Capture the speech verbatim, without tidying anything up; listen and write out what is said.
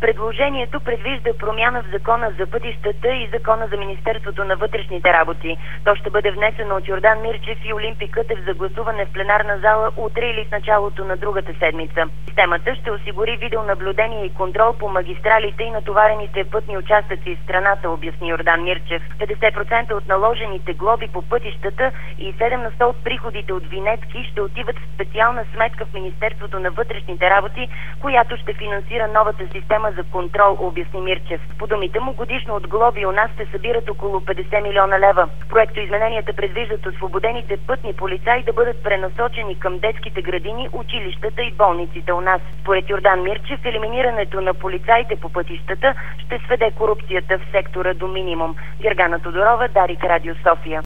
Предложението предвижда промяна в Закона за пътищата и Закона за Министерството на вътрешните работи. То ще бъде внесено от Йордан Мирчев и Олимпи Кътев за гласуване в пленарна зала утре или в началото на другата седмица. Системата ще осигури видеонаблюдение и контрол по магистралите и натоварените пътни участъци в страната, обясни Йордан Мирчев. петдесет процента от наложените глоби по пътищата и седем на сто от приходите от винетки ще отиват в специална сметка в Министерството на вътрешните работи, която ще финансира новата система за контрол, обясни Мирчев. По думите му, годишно от глоби у нас се събират около петдесет милиона лева. Проектоизмененията предвиждат освободените пътни полицаи да бъдат пренасочени към детските градини, училищата и болниците у нас. Според Йордан Мирчев, елиминирането на полицаите по пътищата ще сведе корупцията в сектора до минимум. Гергана Тодорова, Дарик, Радио София.